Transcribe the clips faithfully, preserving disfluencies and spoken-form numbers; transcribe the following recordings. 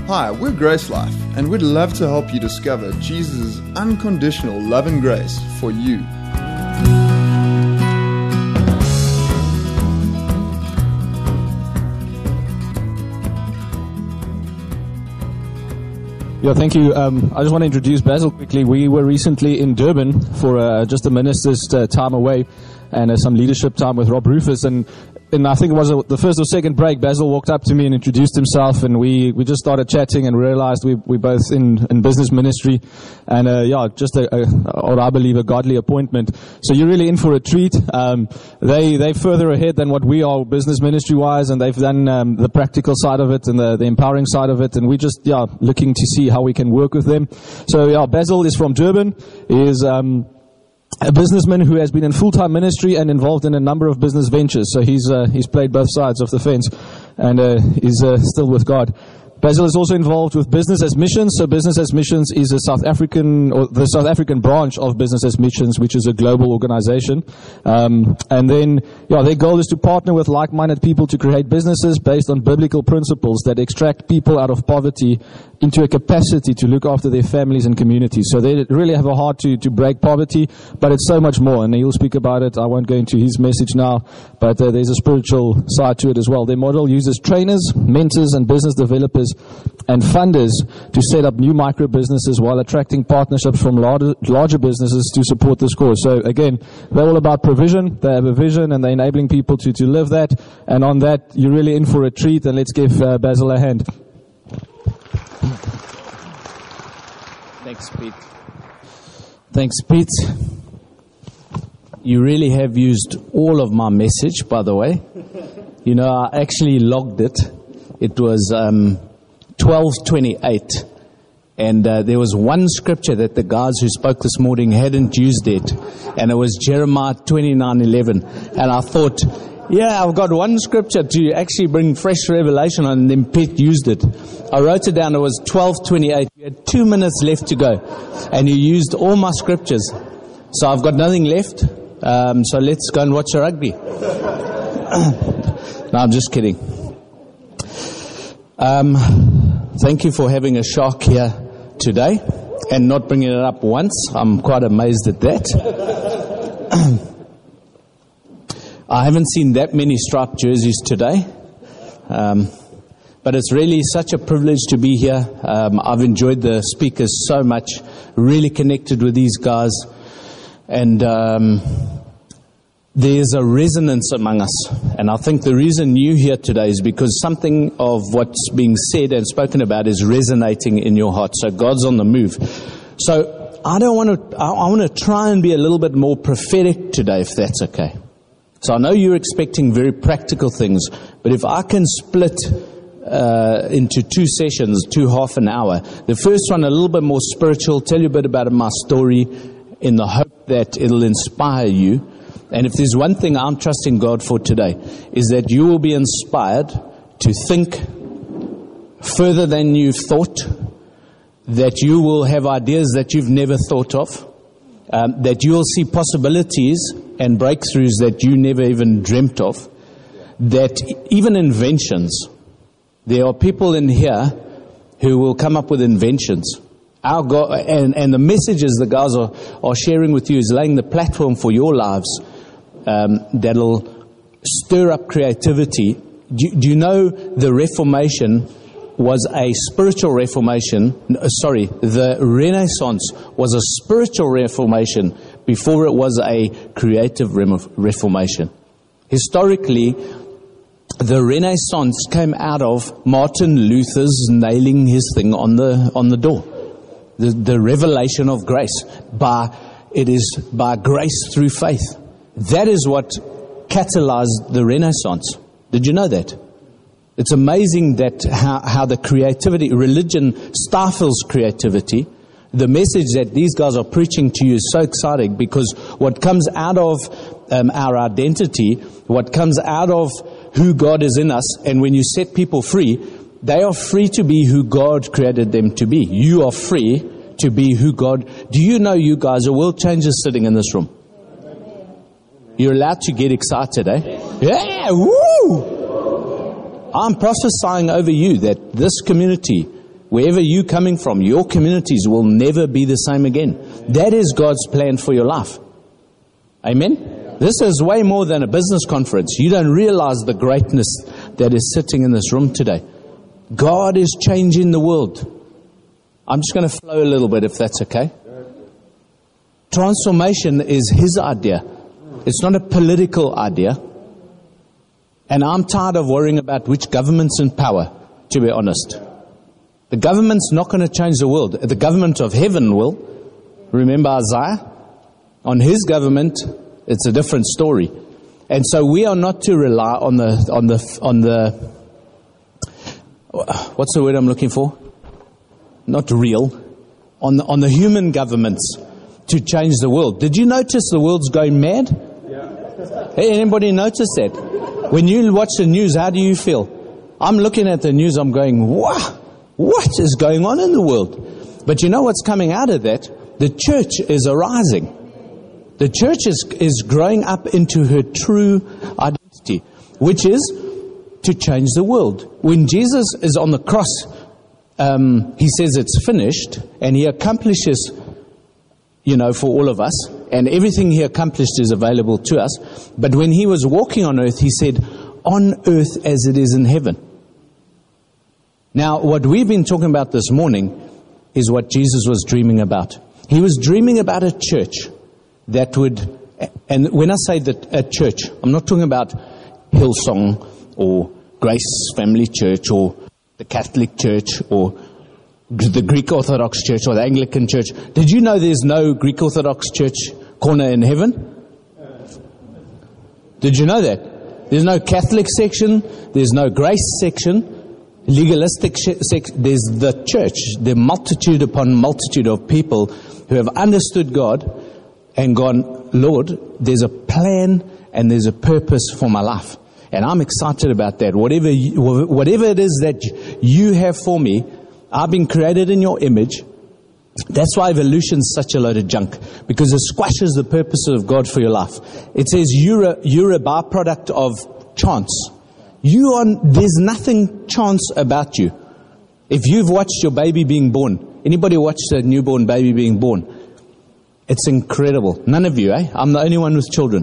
Hi, we're Grace Life, and we'd love to help you discover Jesus' unconditional love and grace for you. Yeah, thank you. Um, I just want to introduce Basil quickly. We were recently in Durban for uh, just a minister's uh, time away and uh, some leadership time with Rob Rufus. And, and I think it was a, the first or second break, Basil walked up to me and introduced himself, and we, we just started chatting and realized we we both in, in business ministry. And uh, yeah, just a, a, or I believe a godly appointment. So you're really in for a treat. Um, they, they're further ahead than what we are business ministry-wise, and they've done um, the practical side of it and the, the empowering side of it. And we just, yeah, looking to see how we can work with them. So yeah, Basil is from Durban. He is um, a businessman who has been in full-time ministry and involved in a number of business ventures. So he's uh, he's played both sides of the fence, and uh, is uh, still with God. Basil is also involved with Business as Missions. So Business as Missions is a South African, or the South African branch of Business as Missions, which is a global organization. Um, and then, yeah, their goal is to partner with like-minded people to create businesses based on biblical principles that extract people out of poverty into a capacity to look after their families and communities. So they really have a heart to, to break poverty, but it's so much more. And he'll speak about it. I won't go into his message now, but uh, there's a spiritual side to it as well. Their model uses trainers, mentors, and business developers and funders to set up new micro businesses while attracting partnerships from larger, larger businesses to support this cause. So again, they're all about provision. They have a vision, and they're enabling people to, to live that. And on that, you're really in for a treat. And let's give uh, Basil a hand. Thanks, Pete. Thanks, Pete. You really have used all of my message, by the way. You know, I actually logged it. It was um, twelve twenty-eight, and uh, there was one scripture that the guys who spoke this morning hadn't used yet, and it was Jeremiah twenty-nine eleven. And I thought, yeah, I've got one scripture to actually bring fresh revelation on, and then Pete used it. I wrote it down. It was twelve twenty-eight. You had two minutes left to go, and you used all my scriptures. So I've got nothing left. Um, so let's go and watch the rugby. No, I'm just kidding. Um, thank you for having a shark here today and not bringing it up once. I'm quite amazed at that. I haven't seen that many striped jerseys today, um, but it's really such a privilege to be here. Um, I've enjoyed the speakers so much, really connected with these guys, and um, there's a resonance among us. And I think the reason you're here today is because something of what's being said and spoken about is resonating in your heart. So God's on the move. So I don't want to, I, I want to try and be a little bit more prophetic today, if that's okay. So I know you're expecting very practical things, but if I can split uh, into two sessions, two half an hour, the first one a little bit more spiritual, tell you a bit about my story in the hope that it'll inspire you. And if there's one thing I'm trusting God for today, is that you will be inspired to think further than you've thought, that you will have ideas that you've never thought of, um, that you'll see possibilities and breakthroughs that you never even dreamt of, that even inventions, there are people in here who will come up with inventions. Our God, and, and the messages the guys are, are sharing with you is laying the platform for your lives um, that'll stir up creativity. Do, do you know the Reformation was a spiritual reformation? No, sorry, the Renaissance was a spiritual reformation before it was a creative reformation. Historically, the Renaissance came out of Martin Luther's nailing his thing on the on the door. The, the revelation of grace. By it is by grace through faith. That is what catalyzed the Renaissance. Did you know that? It's amazing that how, how the creativity, religion stifles creativity. The message that these guys are preaching to you is so exciting, because what comes out of um, our identity, what comes out of who God is in us, and when you set people free, they are free to be who God created them to be. You are free to be who God... Do you know you guys are world changers sitting in this room? You're allowed to get excited, eh? Yeah, woo! I'm prophesying over you that this community Wherever you're coming from, your communities will never be the same again. That is God's plan for your life. Amen? This is way more than a business conference. You don't realize the greatness that is sitting in this room today. God is changing the world. I'm just going to flow a little bit, if that's okay. Transformation is His idea. It's not a political idea. And I'm tired of worrying about which government's in power, to be honest. The government's not going to change the world. The government of heaven will. Remember Isaiah? On his government, it's a different story. And so we are not to rely on the, on the, on the, what's the word I'm looking for? Not real. On the, on the human governments to change the world. Did you notice the world's going mad? Yeah. Hey, anybody notice that? When you watch the news, how do you feel? I'm looking at the news, I'm going, wow. What is going on in the world? But you know what's coming out of that? The church is arising. The church is, is growing up into her true identity, which is to change the world. When Jesus is on the cross, um, He says it's finished, and He accomplishes, you know, for all of us, and everything He accomplished is available to us. But when He was walking on earth, He said, on earth as it is in heaven. Now, what we've been talking about this morning is what Jesus was dreaming about. He was dreaming about a church that would, and when I say that a church, I'm not talking about Hillsong or Grace Family Church or the Catholic Church or the Greek Orthodox Church or the Anglican Church. Did you know there's no Greek Orthodox Church corner in heaven? Did you know that? There's no Catholic section, there's no Grace section. Legalistic sex, there's the church, the multitude upon multitude of people who have understood God and gone, Lord, there's a plan and there's a purpose for my life. And I'm excited about that. Whatever you, whatever it is that you have for me, I've been created in your image. That's why evolution's such a load of junk, because it squashes the purpose of God for your life. It says you're a, you're a byproduct of chance. You are, there's nothing chance about you. If you've watched your baby being born, anybody watched a newborn baby being born? It's incredible. None of you, eh? I'm the only one with children.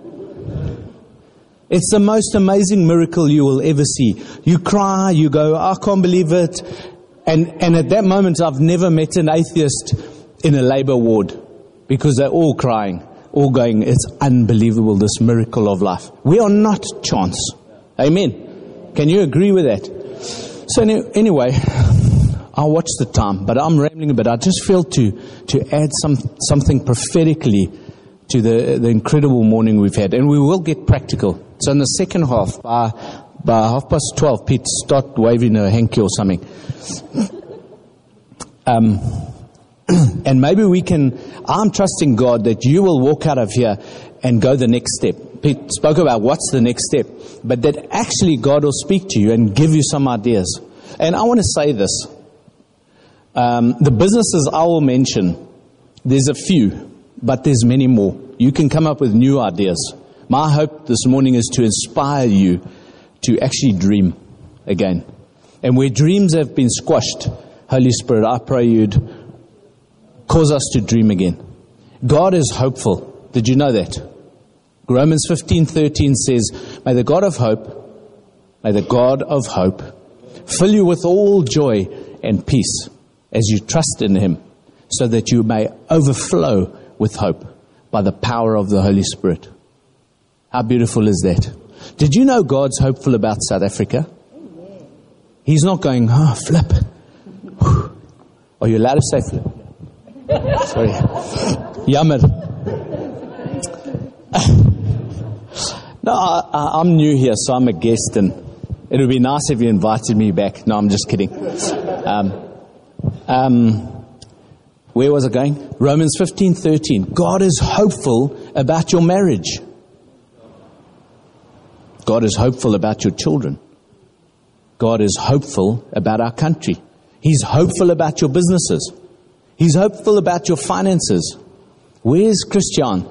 It's the most amazing miracle you will ever see. You cry, you go, I can't believe it. And, and at that moment, I've never met an atheist in a labor ward, because they're all crying, all going, it's unbelievable, this miracle of life. We are not chance. Amen. Can you agree with that? So anyway, I'll watch the time, but I'm rambling a bit. I just feel to to add some something prophetically to the the incredible morning we've had, and we will get practical. So in the second half, by by half past twelve, Pete, start waving a hanky or something. Um, and maybe we can. I'm trusting God that you will walk out of here and go the next step. Pete spoke about what's the next step, but that actually God will speak to you and give you some ideas. And I want to say this. Um, the businesses I will mention, there's a few, but there's many more. You can come up with new ideas. My hope this morning is to inspire you to actually dream again. And where dreams have been squashed, Holy Spirit, I pray you'd cause us to dream again. God is hopeful. Did you know that? Romans fifteen thirteen says, may the God of hope, may the God of hope fill you with all joy and peace as you trust in Him, so that you may overflow with hope by the power of the Holy Spirit. How beautiful is that? Did you know God's hopeful about South Africa? He's not going, oh, flip. Are you allowed to say flip? Sorry. Yammer. No, I, I'm new here, so I'm a guest, and it would be nice if you invited me back. No, I'm just kidding. Um, um, where was I going? Romans fifteen thirteen. God is hopeful about your marriage. God is hopeful about your children. God is hopeful about our country. He's hopeful about your businesses. He's hopeful about your finances. Where's Christian?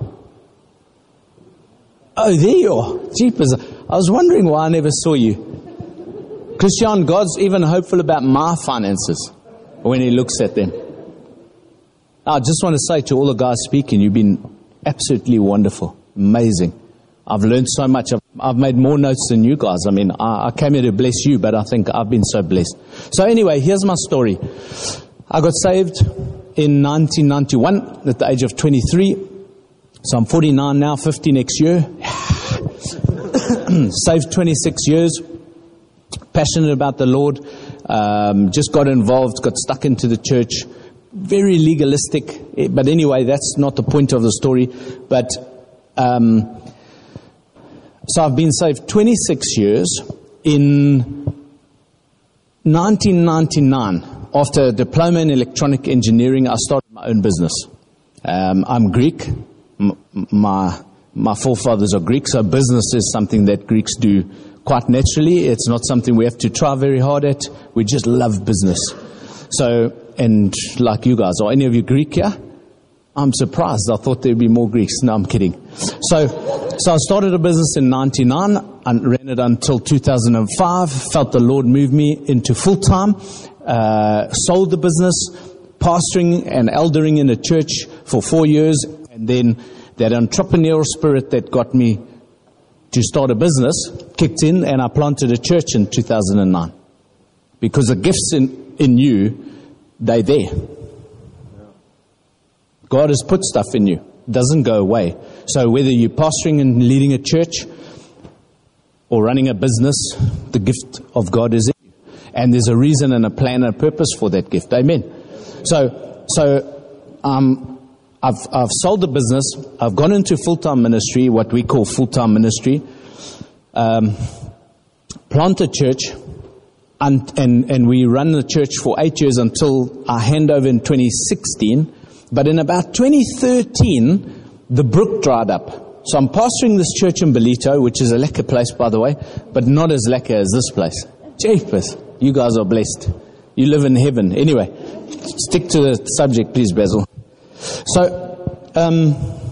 Oh, there you are. Jeepers. I was wondering why I never saw you. Christian, God's even hopeful about my finances. when he looks at them. I just want to say to all the guys speaking, you've been absolutely wonderful, amazing. I've learned so much. I've, I've made more notes than you guys. I mean, I, I came here to bless you, but I think I've been so blessed. So anyway, here's my story. I got saved in nineteen ninety-one at the age of twenty-three. So I'm forty-nine now, fifty next year. Saved twenty-six years. Passionate about the Lord. Um, just got involved, got stuck into the church. Very legalistic. But anyway, that's not the point of the story. But um, so I've been saved twenty-six years. In nineteen ninety-nine, after a diploma in electronic engineering, I started my own business. Um, I'm Greek. M- my my forefathers are Greek, so business is something that Greeks do quite naturally. It's not something we have to try very hard at. We just love business. So, and like you guys, are any of you Greek here? I'm surprised. I thought there'd be more Greeks. No, I'm kidding. So, so I started a business in ninety-nine and ran it until two thousand five. Felt the Lord move me into full-time. Uh, sold the business, pastoring and eldering in a church for four years. And then that entrepreneurial spirit that got me to start a business kicked in, and I planted a church in two thousand nine. Because the gifts in, in you, they're there. God has put stuff in you. It doesn't go away. So whether you're pastoring and leading a church or running a business, the gift of God is in you. And there's a reason and a plan and a purpose for that gift. Amen. So, so um, I've, I've sold the business. I've gone into full-time ministry, what we call full-time ministry. Um, plant a church. And, and, and we run the church for eight years until our handover in twenty sixteen. But in about twenty thirteen, the brook dried up. So I'm pastoring this church in Belito, which is a lekker place, by the way, but not as lekker as this place. Jeepers, you guys are blessed. You live in heaven. Anyway, stick to the subject, please, Basil. So, um,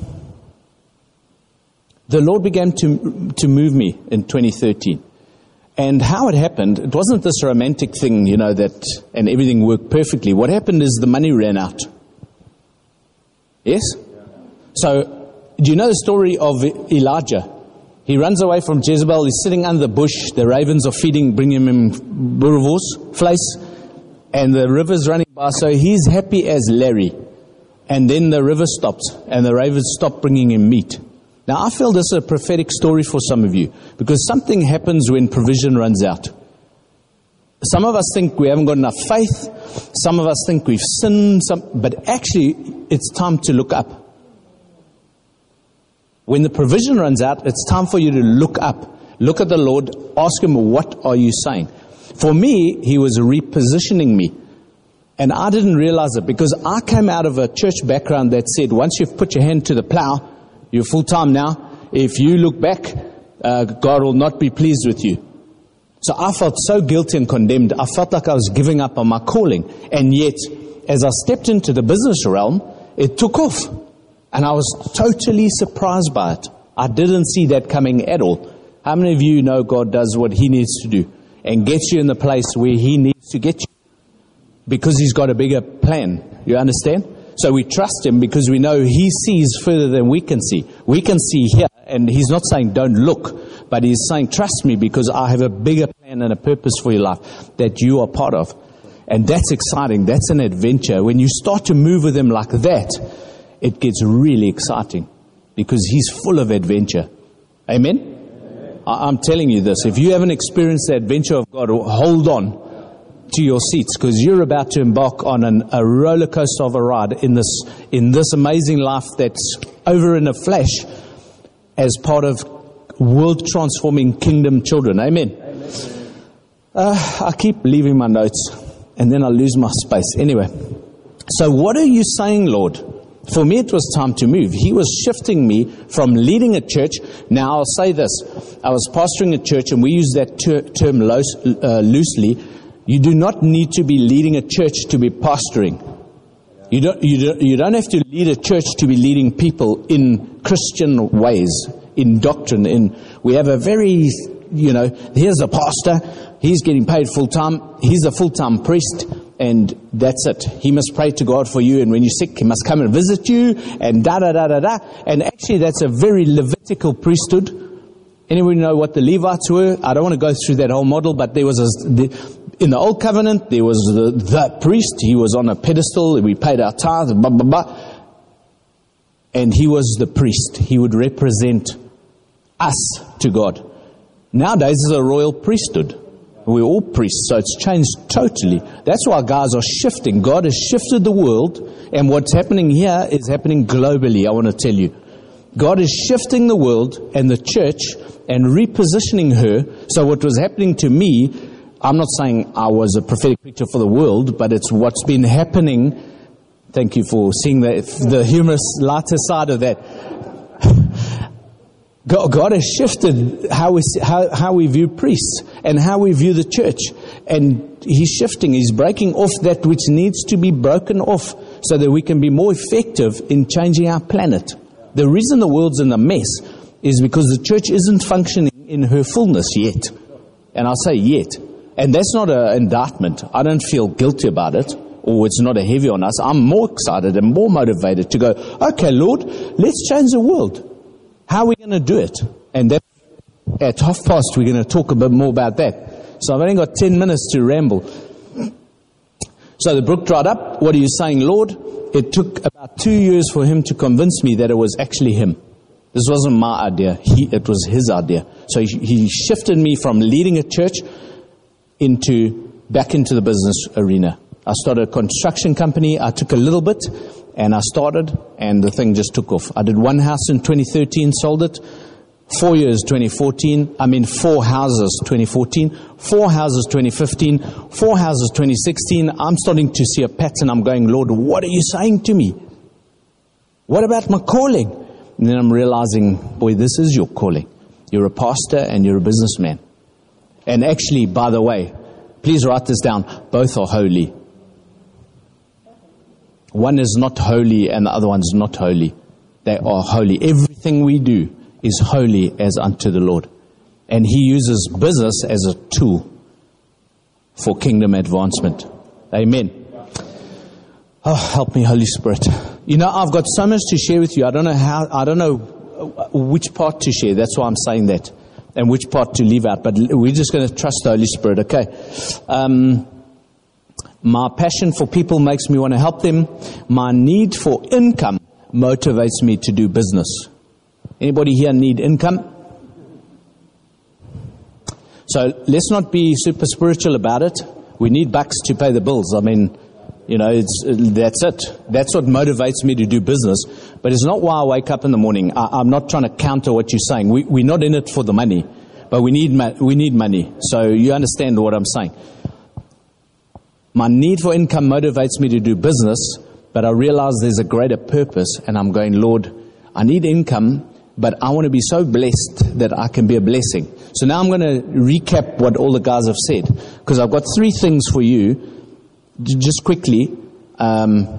the Lord began to to move me in twenty thirteen. And how it happened, it wasn't this romantic thing, you know, that, and everything worked perfectly. What happened is the money ran out. Yes? So, do you know the story of Elijah? He runs away from Jezebel, he's sitting under the bush, the ravens are feeding, bringing him boerewors, vleis, and the river's running by, so he's happy as Larry. And then the river stops, and the ravens stop bringing him meat. Now, I feel this is a prophetic story for some of you, because something happens when provision runs out. Some of us think we haven't got enough faith. Some of us think we've sinned. Some, but actually, it's time to look up. When the provision runs out, it's time for you to look up. Look at the Lord. Ask Him, what are you saying? For me, He was repositioning me. And I didn't realize it, because I came out of a church background that said, once you've put your hand to the plow, you're full-time now. If you look back, uh, God will not be pleased with you. So I felt so guilty and condemned. I felt like I was giving up on my calling. And yet, as I stepped into the business realm, it took off. And I was totally surprised by it. I didn't see that coming at all. How many of you know God does what He needs to do and gets you in the place where He needs to get you? Because He's got a bigger plan. You understand? So we trust Him because we know He sees further than we can see. We can see here, and He's not saying don't look, but He's saying trust me because I have a bigger plan and a purpose for your life that you are part of. And that's exciting. That's an adventure. When you start to move with Him like that, it gets really exciting because He's full of adventure. Amen? Amen. I'm telling you this. If you haven't experienced the adventure of God, hold on to your seats, because you're about to embark on an, a roller coaster of a ride in this in this amazing life that's over in a flash as part of world transforming kingdom children. Amen. Amen. Uh, I keep leaving my notes and then I lose my space. Anyway, so what are you saying, Lord? For me, it was time to move. He was shifting me from leading a church. Now, I'll say this. I was pastoring a church, and we use that ter- term lo- uh, loosely. You do not need to be leading a church to be pastoring. You don't, you don't, you don't have to lead a church to be leading people in Christian ways, in doctrine. In we have a very, you know, here's a pastor. He's getting paid full time. He's a full time priest. and that's it. He must pray to God for you, and when you're sick, he must come and visit you, and da-da-da-da-da. And actually, that's a very Levitical priesthood. Anyone know what the Levites were? I don't want to go through that whole model, but there was a... The, in the Old Covenant, there was the, the priest. He was on a pedestal. We paid our tithes, blah, blah, blah. And he was the priest. He would represent us to God. Nowadays, it's a royal priesthood. We're all priests, so it's changed totally. That's why guys are shifting. God has shifted the world, and what's happening here is happening globally, I want to tell you. God is shifting the world and the church and repositioning her. So what was happening to me, I'm not saying I was a prophetic preacher for the world, but it's what's been happening. Thank you for seeing the, the humorous, lighter side of that. God, God has shifted how we, how, how we view priests and how we view the church. And He's shifting, He's breaking off that which needs to be broken off so that we can be more effective in changing our planet. The reason the world's in a mess is because the church isn't functioning in her fullness yet. And I say yet. And that's not an indictment. I don't feel guilty about it, or it's not a heavy on us. I'm more excited and more motivated to go, okay, Lord, let's change the world. How are we going to do it? And that, at half past, we're going to talk a bit more about that. So I've only got ten minutes to ramble. So the brook dried up. What are you saying, Lord? It took about two years for him to convince me that it was actually him. This wasn't my idea. He, it was his idea. So he, he shifted me from leading a church into back into the business arena. I started a construction company. I took a little bit, and I started, and the thing just took off. I did one house in twenty thirteen, sold it. Four years, twenty fourteen. I mean, four houses, twenty fourteen. Four houses, twenty fifteen. Four houses, twenty sixteen. I'm starting to see a pattern. I'm going, Lord, what are you saying to me? What about my calling? And then I'm realizing, boy, this is your calling. You're a pastor and you're a businessman. And actually, by the way, please write this down. Both are holy. One is not holy and the other one's not holy. They are holy. Everything we do is holy as unto the Lord. And He uses business as a tool for kingdom advancement. Amen. Oh, help me, Holy Spirit. You know, I've got so much to share with you. I don't know how, I don't know which part to share. That's why I'm saying that. And which part to leave out. But we're just going to trust the Holy Spirit, okay? Um, my passion for people makes me want to help them. My need for income motivates me to do business. Anybody here need income? So let's not be super spiritual about it. We need bucks to pay the bills. I mean, you know, it's that's it. That's what motivates me to do business. But it's not why I wake up in the morning. I, I'm not trying to counter what you're saying. We, we're not in it for the money, but we need we need money. So you understand what I'm saying. My need for income motivates me to do business, but I realize there's a greater purpose, and I'm going, Lord, I need income, but I want to be so blessed that I can be a blessing. So now I'm going to recap what all the guys have said, because I've got three things for you. Just quickly, um,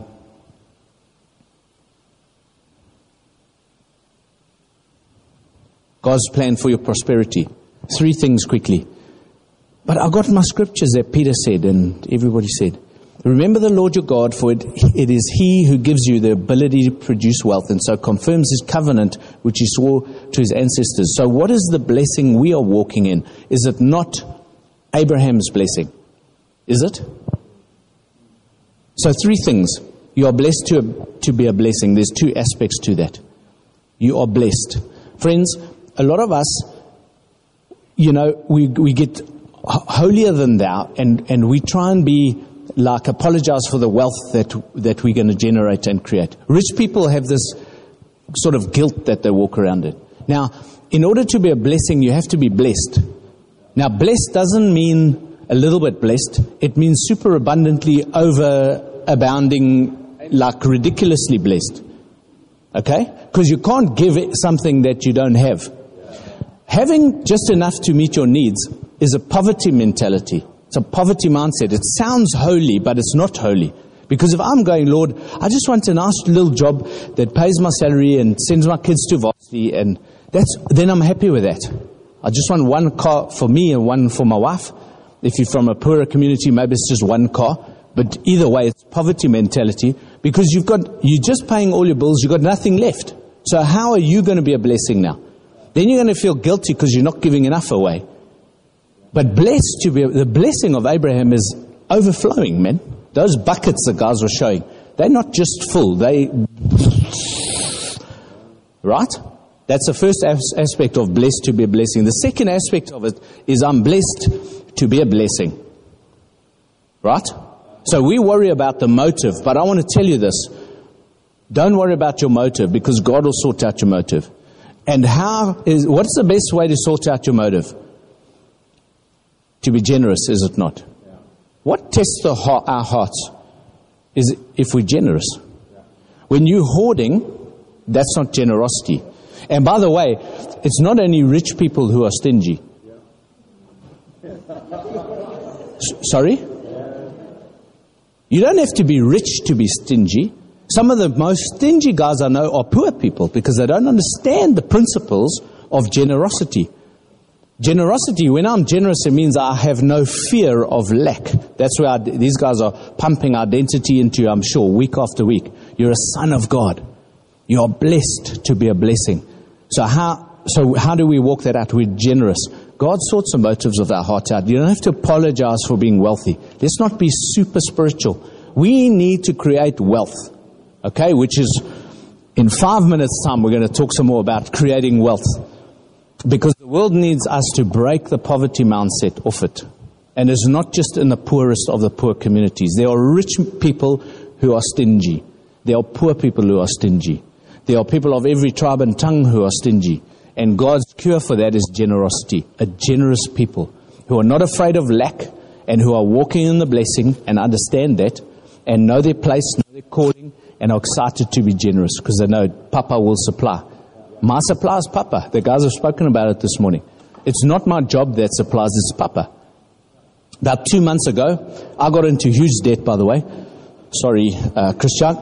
God's plan for your prosperity. Three things quickly. But I got my scriptures that Peter said and everybody said. Remember the Lord your God, for it, it is He who gives you the ability to produce wealth, and so confirms His covenant which He swore to His ancestors. So what is the blessing we are walking in? Is it not Abraham's blessing? Is it? So three things. You are blessed to, to be a blessing. There's two aspects to that. You are blessed. Friends, a lot of us, you know, we we get holier than thou, and, and we try and be like, apologize for the wealth that that we're going to generate and create. Rich people have this sort of guilt that they walk around in. Now, in order to be a blessing, you have to be blessed. Now, blessed doesn't mean a little bit blessed. It means super abundantly, over abounding, like ridiculously blessed. Okay? Because you can't give something that you don't have. Having just enough to meet your needs is a poverty mentality. It's a poverty mindset. It sounds holy, but it's not holy. Because if I'm going, Lord, I just want a nice little job that pays my salary and sends my kids to varsity, and that's, then I'm happy with that. I just want one car for me and one for my wife. If you're from a poorer community, maybe it's just one car. But either way, it's poverty mentality, because you've got, you're just paying all your bills, you've got nothing left. So how are you going to be a blessing now? Then you're going to feel guilty because you're not giving enough away. But blessed to be, the blessing of Abraham is overflowing, man. Those buckets the guys were showing, they're not just full, they, right? That's the first as- aspect of blessed to be a blessing. The second aspect of it is I'm blessed to be a blessing. Right? So we worry about the motive, but I want to tell you this. Don't worry about your motive, because God will sort out your motive. And how is, what's the best way to sort out your motive? To be generous, is it not? Yeah. What tests the heart, our hearts is if we're generous. Yeah. When you're hoarding, that's not generosity. And by the way, it's not only rich people who are stingy. Yeah. S- sorry? You don't have to be rich to be stingy. Some of the most stingy guys I know are poor people because they don't understand the principles of generosity. Generosity, when I'm generous, it means I have no fear of lack. That's where I, these guys are pumping identity into you, I'm sure, week after week. You're a son of God. You are blessed to be a blessing. So how, so how do we walk that out? We're generous. God sorts the motives of our heart out. You don't have to apologize for being wealthy. Let's not be super spiritual. We need to create wealth. Okay, which is, in five minutes' time, we're going to talk some more about creating wealth. Because the world needs us to break the poverty mindset off it. And it's not just in the poorest of the poor communities. There are rich people who are stingy. There are poor people who are stingy. There are people of every tribe and tongue who are stingy. And God's cure for that is generosity. A generous people who are not afraid of lack and who are walking in the blessing and understand that and know their place, know their calling, and are excited to be generous because they know Papa will supply. My supply is Papa. The guys have spoken about it this morning. It's not my job that supplies, it's Papa. About two months ago, I got into huge debt, by the way. Sorry, uh, Christian.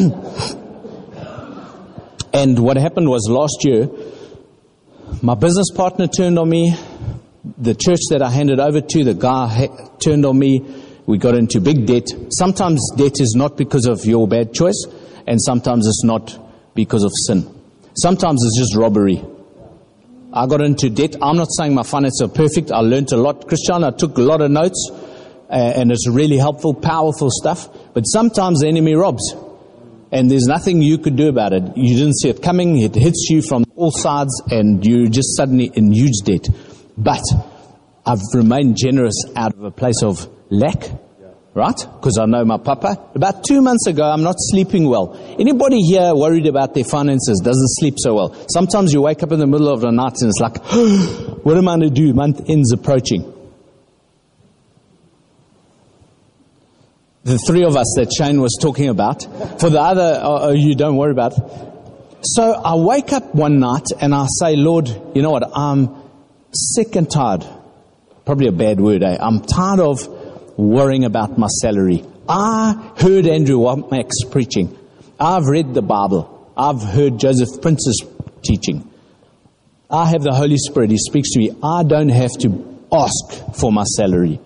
And what happened was last year, my business partner turned on me. The church that I handed over to, the guy ha- turned on me. We got into big debt. Sometimes debt is not because of your bad choice, and sometimes it's not because of sin. Sometimes it's just robbery. I got into debt. I'm not saying my finances are perfect. I learned a lot. Christian, I took a lot of notes, uh, and it's really helpful, powerful stuff. But sometimes the enemy robs, and there's nothing you could do about it. You didn't see it coming. It hits you from all sides, and you're just suddenly in huge debt. But I've remained generous out of a place of lack, right? Because I know my Papa. About two months ago, I'm not sleeping well. Anybody here worried about their finances doesn't sleep so well? Sometimes you wake up in the middle of the night and it's like, what am I going to do? Month end's approaching. The three of us that Shane was talking about. For the other, uh, you don't worry about. So I wake up one night and I say, Lord, you know what? I'm sick and tired. Probably a bad word, eh? I'm tired of worrying about my salary. I heard Andrew Wommack's preaching. I've read the Bible. I've heard Joseph Prince's teaching. I have the Holy Spirit. He speaks to me. I don't have to ask for my salary.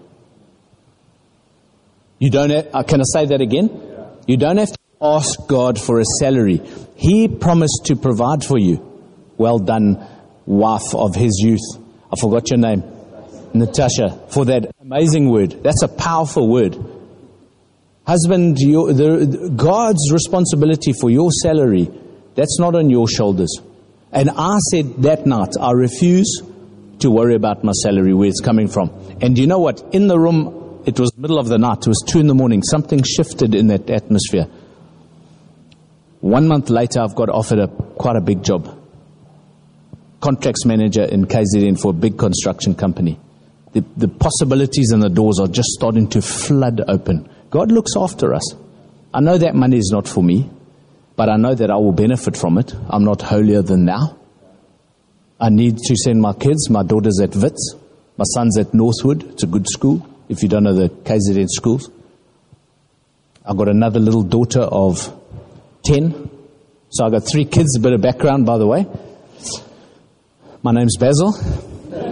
You don't have, uh, can I say that again? Yeah. You don't have to ask God for a salary. He promised to provide for you. Well done, wife of his youth. I forgot your name. Natasha, for that amazing word. That's a powerful word. Husband, your, the, God's responsibility for your salary, that's not on your shoulders. And I said that night, I refuse to worry about my salary, where it's coming from. And you know what? In the room, it was middle of the night. It was two in the morning. Something shifted in that atmosphere. One month later, I've got offered a quite a big job. Contracts manager in K Z N for a big construction company. The, the possibilities and the doors are just starting to flood open. God looks after us. I know that money is not for me, but I know that I will benefit from it. I'm not holier than thou. I need to send my kids. My daughter's at Wits. My son's at Northwood. It's a good school, if you don't know the K Z N schools. I've got another little daughter of ten. So I've got three kids, a bit of background, by the way. My name's Basil.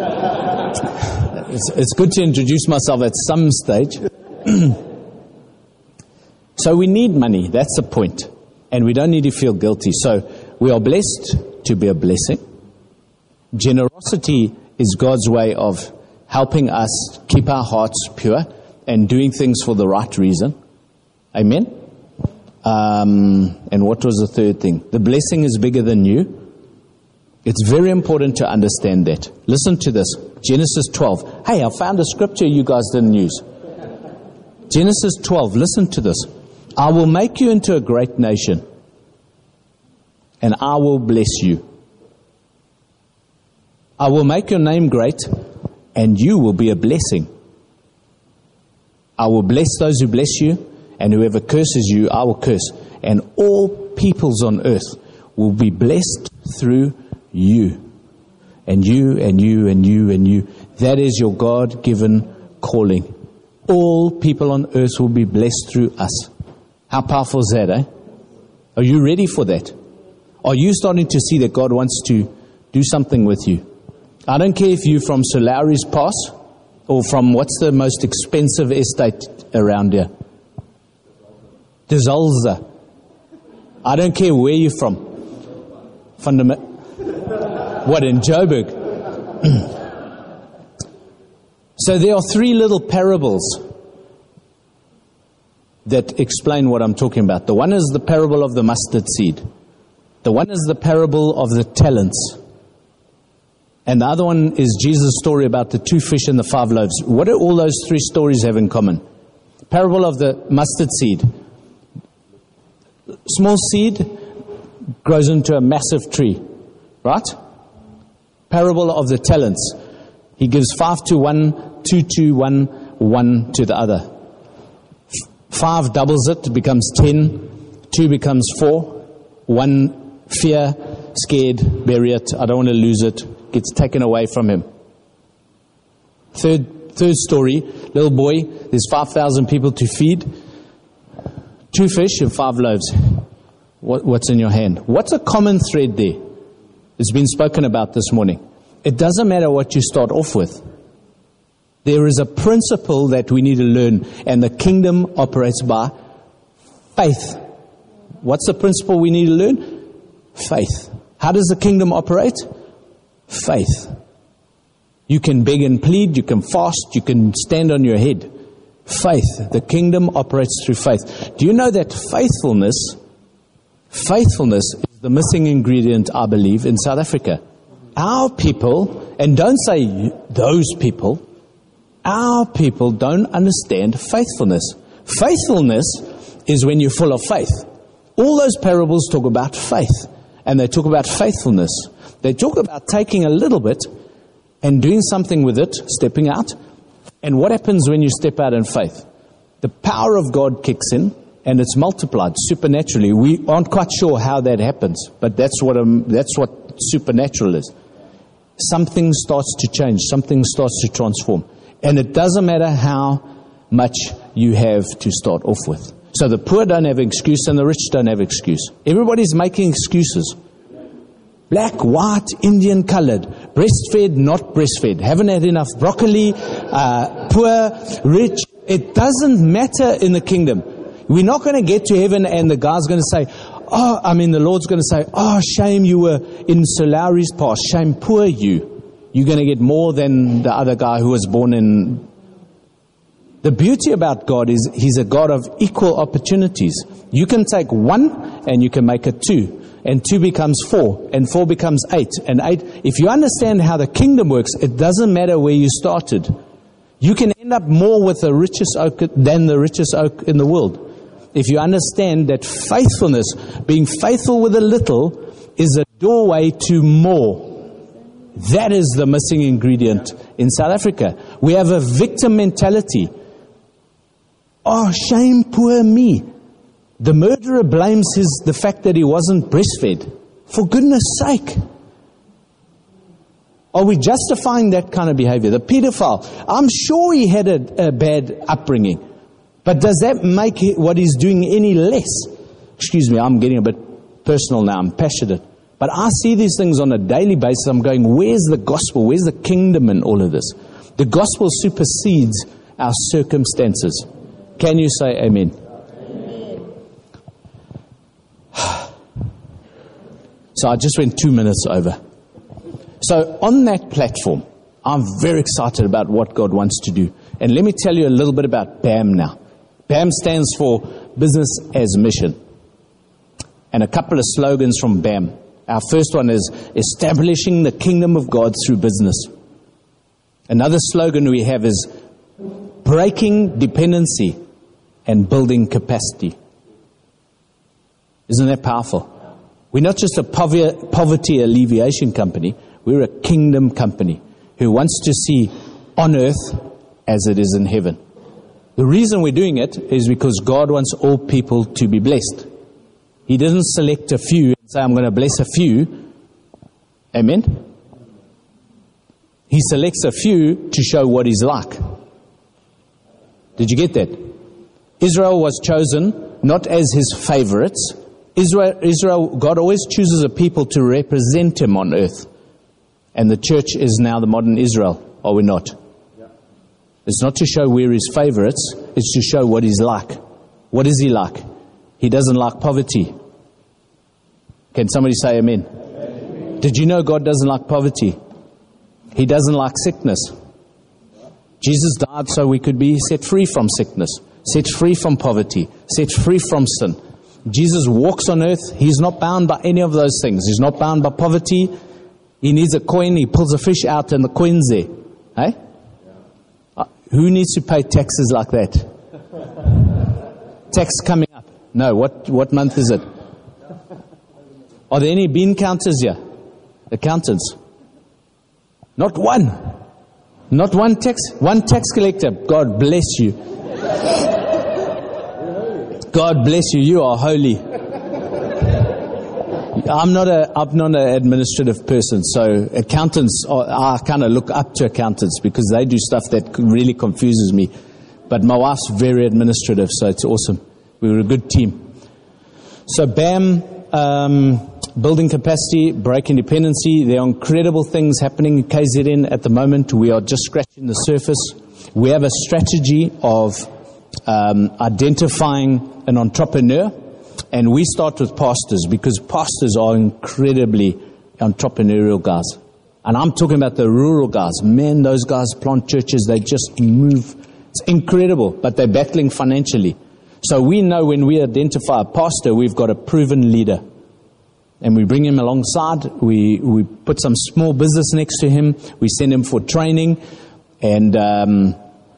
It's, it's good to introduce myself at some stage. So we need money. That's the point. And we don't need to feel guilty. So we are blessed to be a blessing. Generosity is God's way of helping us keep our hearts pure and doing things for the right reason. Amen? Um, and what was the third thing? The blessing is bigger than you. It's very important to understand that. Listen to this. Genesis twelve. Hey, I found a scripture you guys didn't use. Genesis twelve. Listen to this. I will make you into a great nation, and I will bless you. I will make your name great, and you will be a blessing. I will bless those who bless you, and whoever curses you, I will curse. And all peoples on earth will be blessed through you. And you, and you, and you, and you. That is your God-given calling. All people on earth will be blessed through us. How powerful is that, eh? Are you ready for that? Are you starting to see that God wants to do something with you? I don't care if you're from Solaris Pass or from what's the most expensive estate around here? De Zalza. I don't care where you're from. Fundament. What, in Joburg? So there are three little parables that explain what I'm talking about. The one is the parable of the mustard seed. The one is the parable of the talents. And the other one is Jesus' story about the two fish and the five loaves. What do all those three stories have in common? Parable of the mustard seed. Small seed grows into a massive tree. Right? Parable of the talents. He gives five to one, two to one, one to the other. Five doubles it, it becomes ten. Two becomes four. One, fear, scared, bury it, I don't want to lose it, gets taken away from him. Third third story, little boy, there's five thousand people to feed. Two fish and five loaves. What, what's in your hand? What's a common thread there? It's been spoken about this morning. It doesn't matter what you start off with. There is a principle that we need to learn, and the kingdom operates by faith. What's the principle we need to learn? Faith. How does the kingdom operate? Faith. You can beg and plead, you can fast, you can stand on your head. Faith. The kingdom operates through faith. Do you know that faithfulness, faithfulness is the missing ingredient, I believe, in South Africa? Our people, and don't say those people, our people don't understand faithfulness. Faithfulness is when you're full of faith. All those parables talk about faith, and they talk about faithfulness. They talk about taking a little bit and doing something with it, stepping out. And what happens when you step out in faith? The power of God kicks in, and it's multiplied supernaturally. We aren't quite sure how that happens, but that's what um, that's what supernatural is. Something starts to change. Something starts to transform. And it doesn't matter how much you have to start off with. So the poor don't have an excuse and the rich don't have an excuse. Everybody's making excuses. Black, white, Indian colored, breastfed, not breastfed, haven't had enough broccoli, uh, poor, rich. It doesn't matter in the kingdom. We're not going to get to heaven and the guy's going to say, oh, I mean, the Lord's going to say, oh, shame you were in Solaris Pass. Shame, poor you. You're going to get more than the other guy who was born in. The beauty about God is He's a God of equal opportunities. You can take one and you can make it two. And two becomes four. And four becomes eight. And eight. If you understand how the kingdom works, it doesn't matter where you started. You can end up more with the richest oak than the richest oak in the world. If you understand that faithfulness, being faithful with a little, is a doorway to more. That is the missing ingredient in South Africa. We have a victim mentality. Oh, shame, poor me. The murderer blames his the fact that he wasn't breastfed. For goodness sake. Are we justifying that kind of behavior? The pedophile, I'm sure he had a, a bad upbringing. But does that make what he's doing any less? Excuse me, I'm getting a bit personal now. I'm passionate. But I see these things on a daily basis. I'm going, where's the gospel? Where's the kingdom in all of this? The gospel supersedes our circumstances. Can you say amen? Amen. So I just went two minutes over. So on that platform, I'm very excited about what God wants to do. And let me tell you a little bit about B A M now. B A M stands for Business as Mission. And a couple of slogans from B A M. Our first one is establishing the kingdom of God through business. Another slogan we have is breaking dependency and building capacity. Isn't that powerful? We're not just a poverty alleviation company. We're a kingdom company who wants to see on earth as it is in heaven. The reason we're doing it is because God wants all people to be blessed. He doesn't select a few and say, I'm going to bless a few. Amen? He selects a few to show what He's like. Did you get that? Israel was chosen not as His favorites. Israel, Israel, God always chooses a people to represent Him on earth. And the church is now the modern Israel, are we not? Yeah. It's not to show we're His favorites, it's to show what He's like. What is He like? He doesn't like poverty. Can somebody say amen? Amen? Did you know God doesn't like poverty? He doesn't like sickness. Jesus died so we could be set free from sickness, set free from poverty, set free from sin. Jesus walks on earth. He's not bound by any of those things. He's not bound by poverty. He needs a coin. He pulls a fish out and the coin's there. Hey? Uh, who needs to pay taxes like that? Tax coming up. No, what, what month is it? Are there any bean counters here? Accountants? Not one. Not one tax. One tax collector. God bless you. God bless you. You are holy. I'm not a, I'm not an administrative person, so accountants, are, I kind of look up to accountants because they do stuff that really confuses me. But my wife's very administrative, so it's awesome. We were a good team. So B A M, um, building capacity, breaking dependency. There are incredible things happening in K Z N at the moment. We are just scratching the surface. We have a strategy of um, identifying an entrepreneur. And we start with pastors because pastors are incredibly entrepreneurial guys. And I'm talking about the rural guys. Man, those guys plant churches. They just move. It's incredible, but they're battling financially. So we know when we identify a pastor, we've got a proven leader. And we bring him alongside. We, we put some small business next to him. We send him for training. And um,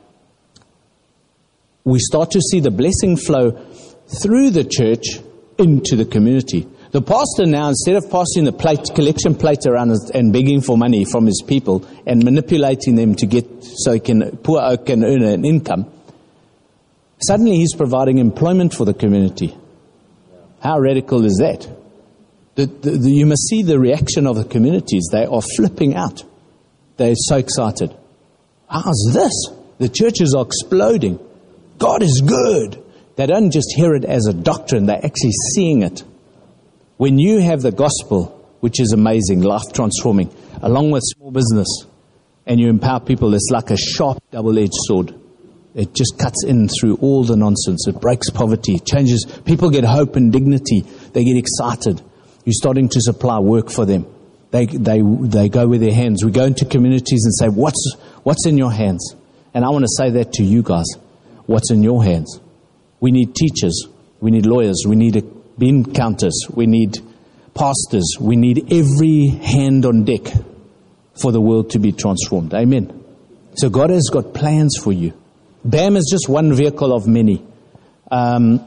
we start to see the blessing flow through the church into the community. The pastor now, instead of passing the plate, collection plate around and begging for money from his people and manipulating them to get so he can, poor oak can earn an income, suddenly he's providing employment for the community. How radical is that? The, the, the, you must see the reaction of the communities. They are flipping out. They're so excited. How's this? The churches are exploding. God is good. They don't just hear it as a doctrine, they're actually seeing it. When you have the gospel, which is amazing, life-transforming, along with small business, and you empower people, it's like a sharp double-edged sword. It just cuts in through all the nonsense. It breaks poverty, changes. People get hope and dignity. They get excited. You're starting to supply work for them. They they they go with their hands. We go into communities and say, what's what's in your hands? And I want to say that to you guys. What's in your hands? We need teachers, we need lawyers, we need bean counters, we need pastors, we need every hand on deck for the world to be transformed. Amen. So God has got plans for you. B A M is just one vehicle of many. Um,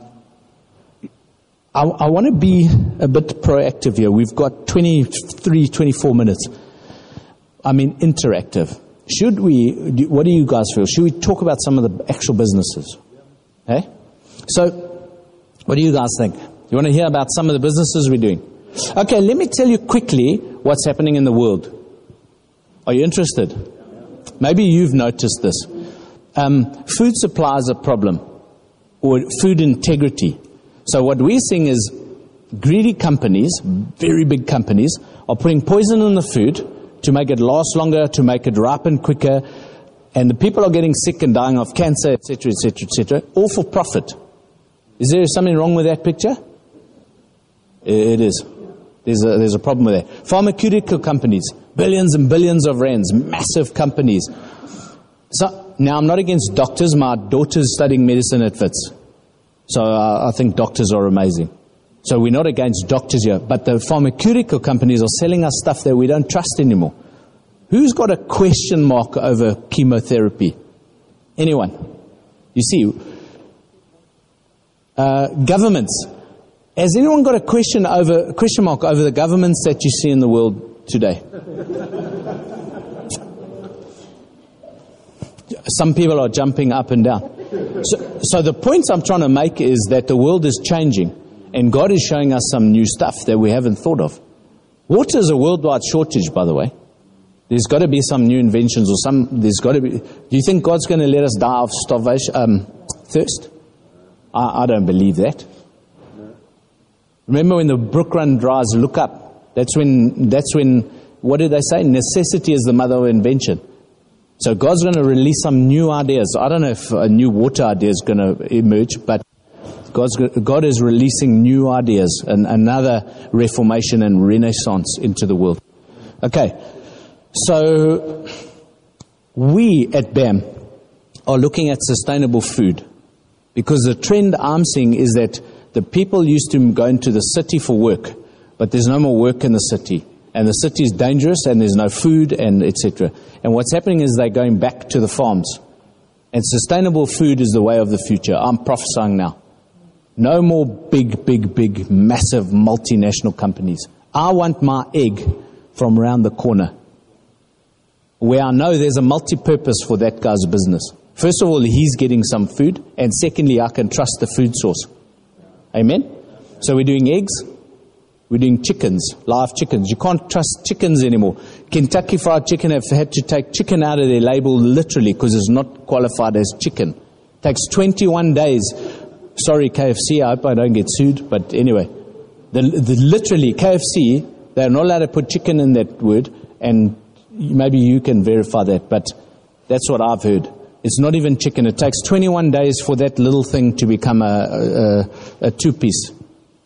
I, I want to be a bit proactive here. We've got twenty-three, twenty-four minutes. I mean, interactive. Should we, what do you guys feel? Should we talk about some of the actual businesses? Hey? So, what do you guys think? You want to hear about some of the businesses we're doing? Okay, let me tell you quickly what's happening in the world. Are you interested? Maybe you've noticed this. Um, food supply is a problem, or food integrity. So what we're seeing is greedy companies, very big companies, are putting poison in the food to make it last longer, to make it ripen quicker, and the people are getting sick and dying of cancer, et cetera, et cetera, et cetera, all for profit. Is there something wrong with that picture? It is. There's a, there's a problem with that. Pharmaceutical companies, billions and billions of rands, massive companies. So now I'm not against doctors. My daughter's studying medicine at Wits. So uh, I think doctors are amazing. So we're not against doctors here. But the pharmaceutical companies are selling us stuff that we don't trust anymore. Who's got a question mark over chemotherapy? Anyone? You see, uh, governments. Has anyone got a question over a question mark over the governments that you see in the world today? Some people are jumping up and down. So, so the point I'm trying to make is that the world is changing, and God is showing us some new stuff that we haven't thought of. Water is a worldwide shortage, by the way. There's got to be some new inventions, or some. There's got to be. Do you think God's going to let us die of starvation, um, thirst? I, I don't believe that. Remember when the brook run dries, look up. That's when. That's when. What did they say? Necessity is the mother of invention. So God's going to release some new ideas. I don't know if a new water idea is going to emerge, but God's, God is releasing new ideas and another reformation and renaissance into the world. Okay, so we at B A M are looking at sustainable food, because the trend I'm seeing is that the people used to go into the city for work, but there's no more work in the city. And the city is dangerous, and there's no food, and et cetera. And what's happening is they're going back to the farms. And sustainable food is the way of the future. I'm prophesying now. No more big, big, big, massive multinational companies. I want my egg from around the corner, where I know there's a multi-purpose for that guy's business. First of all, he's getting some food, and secondly, I can trust the food source. Amen? So we're doing eggs. We're doing chickens, live chickens. You can't trust chickens anymore. Kentucky Fried Chicken have had to take chicken out of their label literally because it's not qualified as chicken. It takes twenty-one days. Sorry, K F C, I hope I don't get sued. But anyway, the, the, literally, K F C, they're not allowed to put chicken in that word. And maybe you can verify that. But that's what I've heard. It's not even chicken. It takes twenty-one days for that little thing to become a, a, a, a two-piece.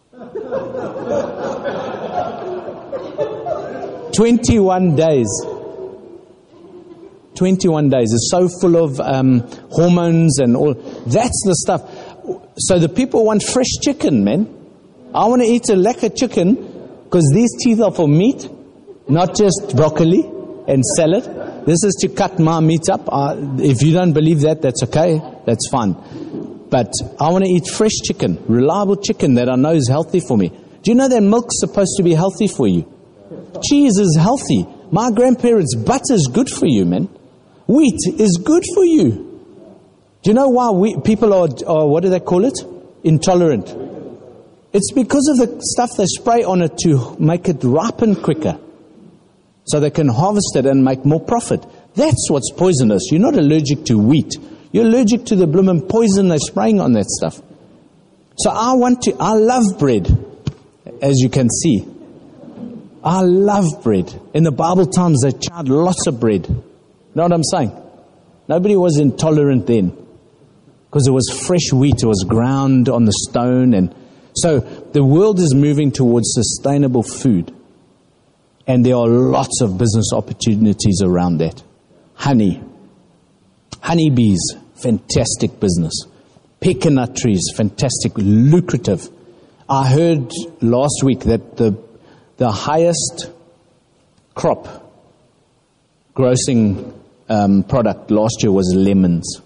twenty-one days. twenty-one days. It's so full of um, hormones and all. That's the stuff. So the people want fresh chicken, man. I want to eat a lekker chicken because these teeth are for meat, not just broccoli and salad. This is to cut my meat up. Uh, if you don't believe that, that's okay. That's fine. But I want to eat fresh chicken, reliable chicken that I know is healthy for me. Do you know that milk's supposed to be healthy for you? Cheese is healthy. My grandparents' butter is good for you, man. Wheat is good for you. Do you know why we, people are, are, what do they call it? Intolerant. It's because of the stuff they spray on it to make it ripen quicker, so they can harvest it and make more profit. That's what's poisonous. You're not allergic to wheat. You're allergic to the blooming poison they're spraying on that stuff. So I want to, I love bread, as you can see. I love bread. In the Bible times, they charred lots of bread. You know what I'm saying? Nobody was intolerant then, because it was fresh wheat. It was ground on the stone. And so the world is moving towards sustainable food. And there are lots of business opportunities around that. Honey. Honeybees, fantastic business. Pecanut trees, fantastic, lucrative. I heard last week that the the highest crop grossing um, product last year was lemons.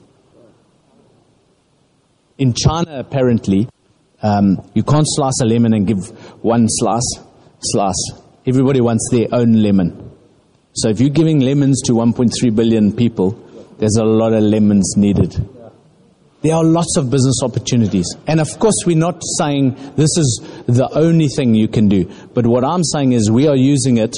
In China, apparently, um, you can't slice a lemon and give one slice. Slice. Everybody wants their own lemon. So if you're giving lemons to one point three billion people, there's a lot of lemons needed. There are lots of business opportunities. And of course, we're not saying this is the only thing you can do. But what I'm saying is we are using it.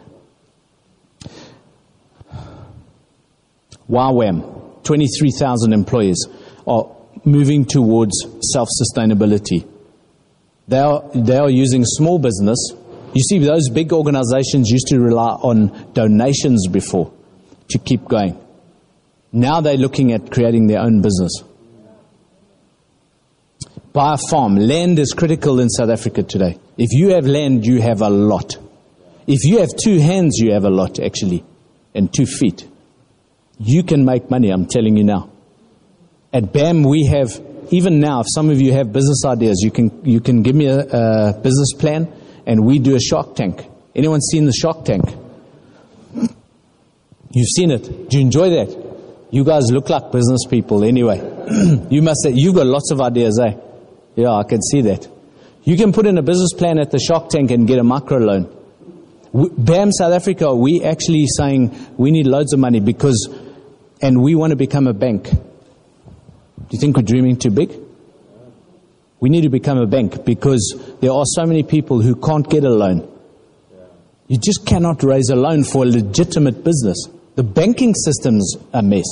WowWham, twenty-three thousand employees are moving towards self-sustainability. They are, they are using small business. You see, those big organizations used to rely on donations before to keep going. Now they're looking at creating their own business. Buy a farm. Land is critical in South Africa today. If you have land, you have a lot. If you have two hands, you have a lot, actually, and two feet. You can make money, I'm telling you now. At B A M, we have, even now, if some of you have business ideas, you can you can give me a, a business plan, and we do a Shark Tank. Anyone seen the Shark Tank? You've seen it. Do you enjoy that? You guys look like business people anyway. You must say, you've got lots of ideas, eh? Yeah, I can see that. You can put in a business plan at the Shark Tank and get a micro loan. B A M South Africa, we actually saying we need loads of money because, and we want to become a bank. Do you think we're dreaming too big? We need to become a bank because there are so many people who can't get a loan. You just cannot raise a loan for a legitimate business. The banking system's a mess.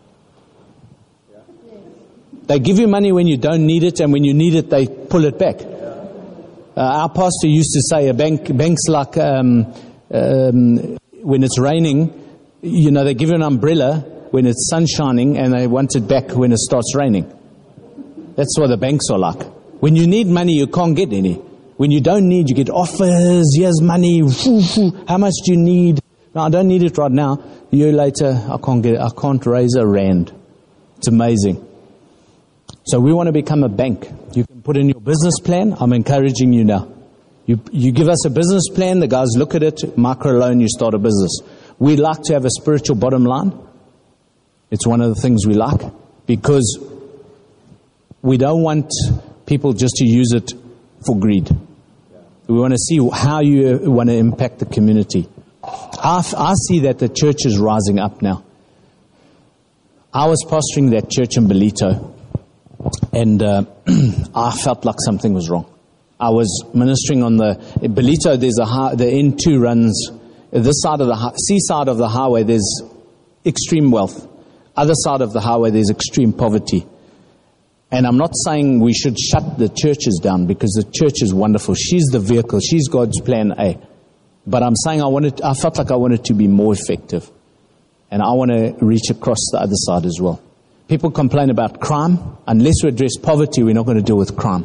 They give you money when you don't need it, and when you need it, they pull it back. Uh, our pastor used to say a bank, bank's like um, um, when it's raining, you know, they give you an umbrella when it's sun shining, and they want it back when it starts raining. That's what the banks are like. When you need money, you can't get any. When you don't need, you get offers. Here's money. How much do you need? No, I don't need it right now. A year later, I can't get it. I can't raise a rand. It's amazing. So we want to become a bank. You can put in your business plan. I'm encouraging you now. You you give us a business plan. The guys look at it. Micro loan. You start a business. We like to have a spiritual bottom line. It's one of the things we like because we don't want people just to use it for greed. We want to see how you want to impact the community. I, I see that the church is rising up now. I was pastoring that church in Belito, and uh, I felt like something was wrong. I was ministering on the in Belito. There's a high, the N two runs this side of the seaside of the highway. There's extreme wealth. Other side of the highway, there's extreme poverty. And I'm not saying we should shut the churches down because the church is wonderful. She's the vehicle. She's God's plan A. But I'm saying I wanted, I felt like I wanted to be more effective. And I want to reach across the other side as well. People complain about crime. Unless we address poverty, we're not going to deal with crime.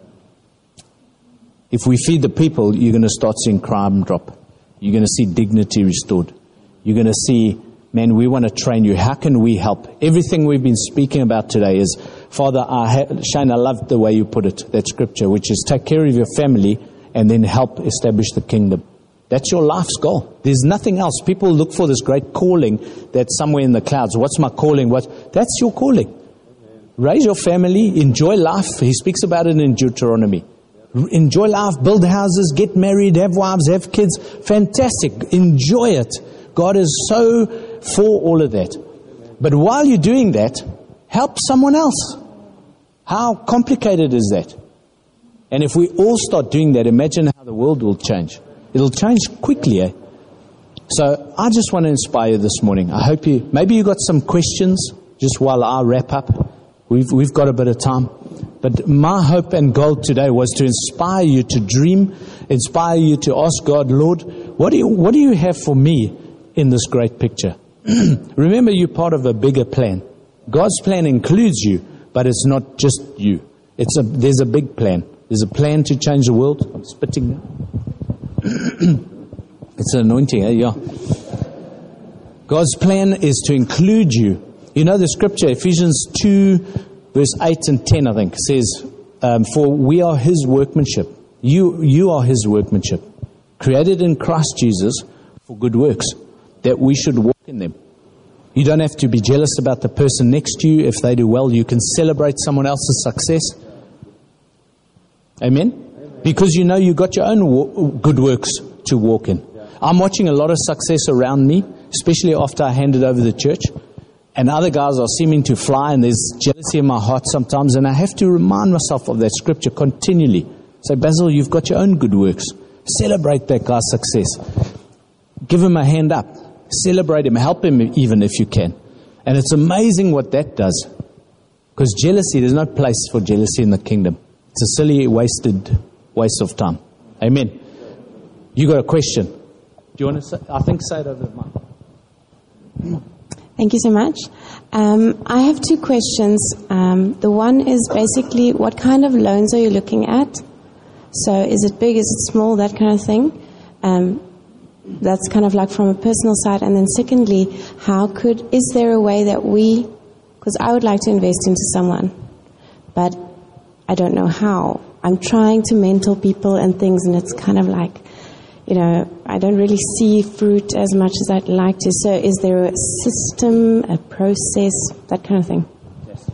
If we feed the people, you're going to start seeing crime drop. You're going to see dignity restored. You're going to see, man, we want to train you. How can we help? Everything we've been speaking about today is, Father, I ha- Shane, I loved the way you put it, that scripture, which is take care of your family and then help establish the kingdom. That's your life's goal. There's nothing else. People look for this great calling that's somewhere in the clouds. What's my calling? What? That's your calling. Amen. Raise your family, enjoy life. He speaks about it in Deuteronomy. Enjoy life, build houses, get married, have wives, have kids. Fantastic. Enjoy it. God is so for all of that. But while you're doing that, help someone else. How complicated is that? And if we all start doing that, imagine how the world will change. It'll change quickly, eh? So I just want to inspire you this morning. I hope you, maybe you got some questions just while I wrap up. We've, we've got a bit of time. But my hope and goal today was to inspire you to dream, inspire you to ask God, Lord, what do you, what do you have for me in this great picture? Remember, you're part of a bigger plan. God's plan includes you, but it's not just you. It's a, there's a big plan. There's a plan to change the world. I'm spitting now. It's an anointing, eh? Yeah. God's plan is to include you. You know the scripture, Ephesians two, verse eight and ten, I think, says, um, for we are His workmanship. You, you are His workmanship, created in Christ Jesus for good works, that we should walk in them. You don't have to be jealous about the person next to you. If they do well, you can celebrate someone else's success. Amen? Because you know you got your own wo- good works to walk in. I'm watching a lot of success around me, especially after I handed over the church. And other guys are seeming to fly, and there's jealousy in my heart sometimes. And I have to remind myself of that scripture continually. Say, Basil, you've got your own good works. Celebrate that guy's success. Give him a hand up. Celebrate him. Help him even if you can. And it's amazing what that does. Because jealousy, there's no place for jealousy in the kingdom. It's a silly, wasted waste of time. Amen. You got a question? Do you want to say? I think say it over the mic. Thank you so much. Um, I have two questions. Um, the one is basically, what kind of loans are you looking at? So is it big, is it small, that kind of thing? Um, that's kind of like from a personal side. And then secondly, how could, is there a way that we, because I would like to invest into someone, but I don't know how. I'm trying to mentor people and things, and it's kind of like, you know, I don't really see fruit as much as I'd like to. So is there a system, a process, that kind of thing? Yes.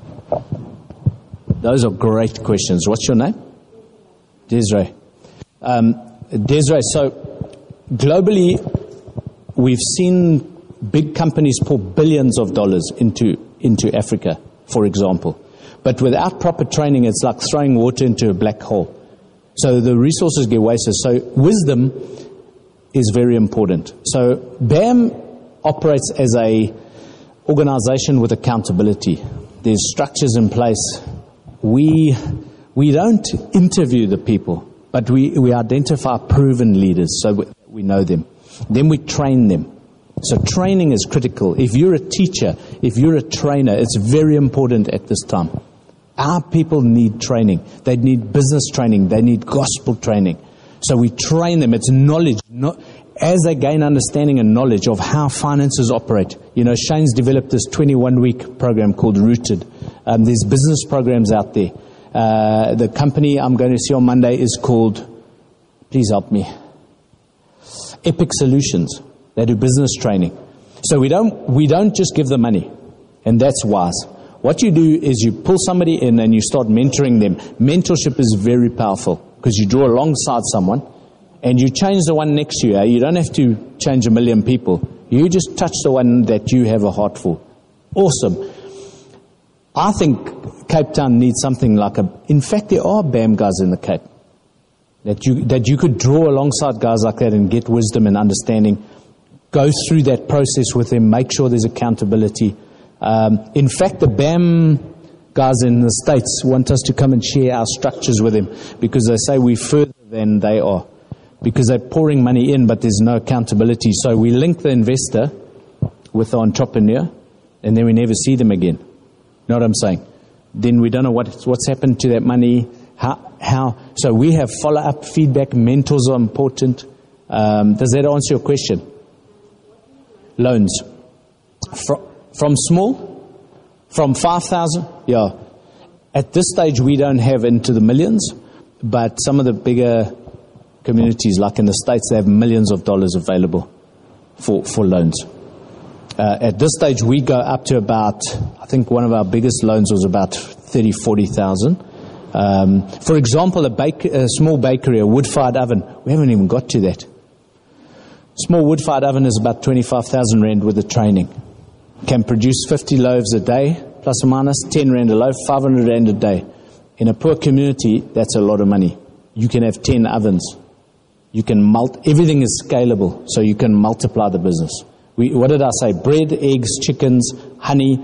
Those are great questions. What's your name? Desiree. Um, Desiree, so globally, we've seen big companies pour billions of dollars into, into Africa, for example. But without proper training, it's like throwing water into a black hole. So the resources get wasted. So wisdom is very important. So B A M operates as a organization with accountability. There's structures in place. We we don't interview the people, but we, we identify proven leaders so we, we know them. Then we train them. So training is critical. If you're a teacher, if you're a trainer, it's very important at this time. Our people need training. They need business training. They need gospel training. So we train them. It's knowledge. Not, as they gain understanding and knowledge of how finances operate. You know, Shane's developed this twenty-one week program called Rooted. Um, there's business programs out there. Uh, the company I'm going to see on Monday is called, please help me, Epic Solutions. They do business training. So we don't we don't just give them money, and that's wise. What you do is you pull somebody in and you start mentoring them. Mentorship is very powerful because you draw alongside someone and you change the one next to you. You don't have to change a million people. You just touch the one that you have a heart for. Awesome. I think Cape Town needs something like a... In fact, there are B A M guys in the Cape that you that you could draw alongside guys like that and get wisdom and understanding. Go through that process with them. Make sure there's accountability. Um, in fact, the B A M guys in the States want us to come and share our structures with them because they say we're further than they are because they're pouring money in, but there's no accountability. So we link the investor with the entrepreneur, and then we never see them again. You know what I'm saying? Then we don't know what what's happened to that money. How? how so we have follow-up feedback. Mentors are important. Um, does that answer your question? Loans. From, from small? From five thousand? Yeah. At this stage, we don't have into the millions, but some of the bigger communities, like in the States, they have millions of dollars available for, for loans. Uh, at this stage, we go up to about, I think one of our biggest loans was about thirty, forty thousand. Um, for example, a, bake, a small bakery, a wood-fired oven, we haven't even got to that. Small wood-fired oven is about twenty-five thousand rand with the training. Can produce fifty loaves a day, plus or minus, ten rand a loaf, five hundred rand a day. In a poor community, that's a lot of money. You can have ten ovens. You can mult, everything is scalable, so you can multiply the business. We, what did I say? Bread, eggs, chickens, honey,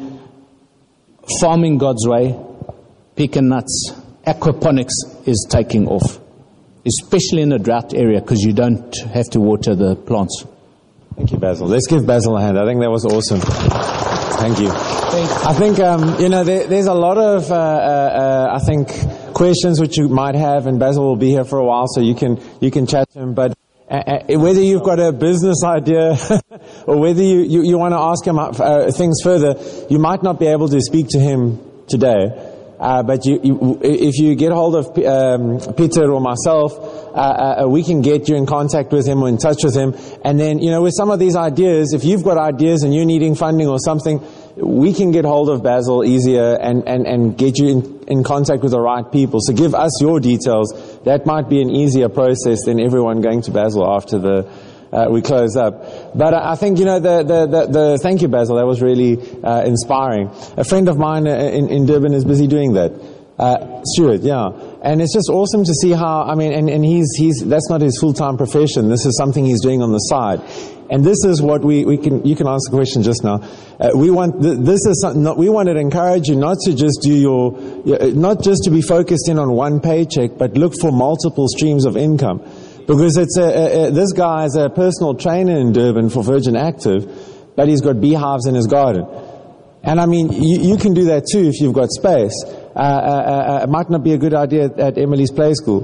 farming God's way, pecan nuts, aquaponics is taking off. Especially in a drought area, because you don't have to water the plants. Thank you, Basil. Let's give Basil a hand. I think that was awesome. Thank you. Thanks. I think, um, you know, there, there's a lot of, uh, uh, I think, questions which you might have, and Basil will be here for a while, so you can you can chat to him. But uh, uh, whether you've got a business idea or whether you, you, you want to ask him uh, things further, you might not be able to speak to him today. Uh, but you, you, if you get hold of um, Peter or myself, uh, uh, we can get you in contact with him or in touch with him. And then, you know, with some of these ideas, if you've got ideas and you're needing funding or something, we can get hold of Basil easier and, and, and get you in, in contact with the right people. So give us your details. That might be an easier process than everyone going to Basil after the Uh, we close up. But uh, I think, you know, the, the, the, the thank you, Basil. That was really uh, inspiring. A friend of mine uh, in, in Durban is busy doing that. Uh, Stuart, yeah. And it's just awesome to see how, I mean, and, and he's, he's, that's not his full-time profession. This is something he's doing on the side. And this is what we, we can, you can answer the question just now. Uh, we want, this is something, not, we want to encourage you not to just do your, not just to be focused in on one paycheck, but look for multiple streams of income. Because it's a, a, a, this guy is a personal trainer in Durban for Virgin Active, but he's got beehives in his garden. And I mean, you, you can do that too if you've got space. Uh, uh, uh, it might not be a good idea at, at Emily's Play School.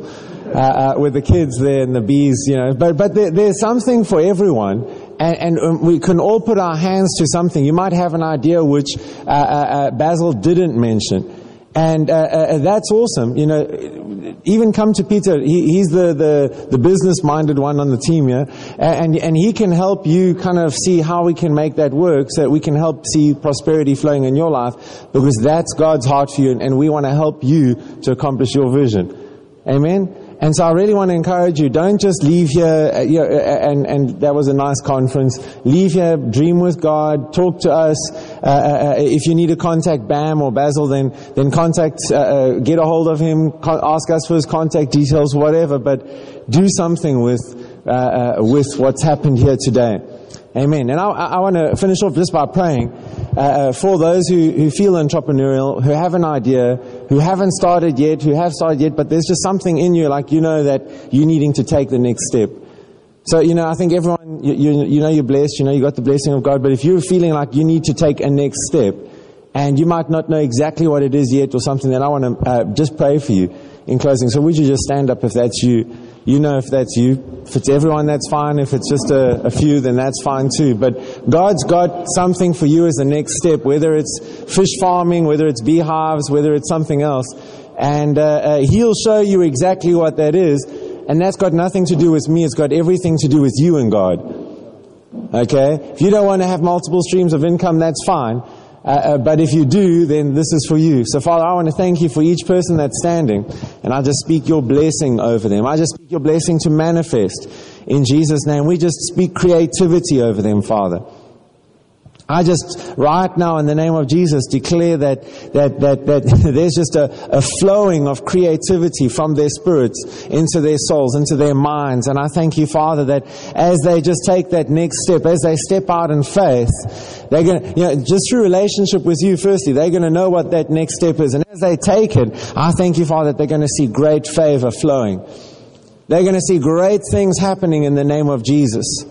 uh, uh, with the kids there and the bees, you know. But but there, there's something for everyone, and, and um, we can all put our hands to something. You might have an idea which uh, uh, uh, Basil didn't mention. And uh, uh, that's awesome. You know, even come to Peter. He, he's the, the, the business-minded one on the team here. And, and he can help you kind of see how we can make that work so that we can help see prosperity flowing in your life, because that's God's heart for you, and, and we want to help you to accomplish your vision. Amen? And so I really want to encourage you, don't just leave here, uh, you know, and, and that was a nice conference. Leave here, dream with God, talk to us. Uh, uh, if you need to contact Bam or Basil, then, then contact, uh, uh, get a hold of him, co- ask us for his contact details, whatever, but do something with, uh, uh, with what's happened here today. Amen. And I, I want to finish off just by praying uh, uh, for those who, who feel entrepreneurial, who have an idea, who haven't started yet, who have started yet, but there's just something in you, like you know that you're needing to take the next step. So, you know, I think everyone, you, you, you know you're blessed, you know you got the blessing of God, but if you're feeling like you need to take a next step, and you might not know exactly what it is yet or something, then I want to uh, just pray for you in closing. So would you just stand up if that's you? You know if that's you. If it's everyone, that's fine. If it's just a, a few, then that's fine too. But God's got something for you as the next step, whether it's fish farming, whether it's beehives, whether it's something else. And uh, uh, He'll show you exactly what that is. And that's got nothing to do with me. It's got everything to do with you and God. Okay? If you don't want to have multiple streams of income, that's fine. Uh, uh, but if you do, then this is for you. So, Father, I want to thank you for each person that's standing. And I just speak your blessing over them. I just speak your blessing to manifest in Jesus' name. We just speak creativity over them, Father. I just, right now, in the name of Jesus, declare that that that, that there's just a, a flowing of creativity from their spirits into their souls, into their minds. And I thank you, Father, that as they just take that next step, as they step out in faith, they're going to, you know, just through relationship with you, firstly, they're going to know what that next step is. And as they take it, I thank you, Father, that they're going to see great favor flowing. They're going to see great things happening in the name of Jesus.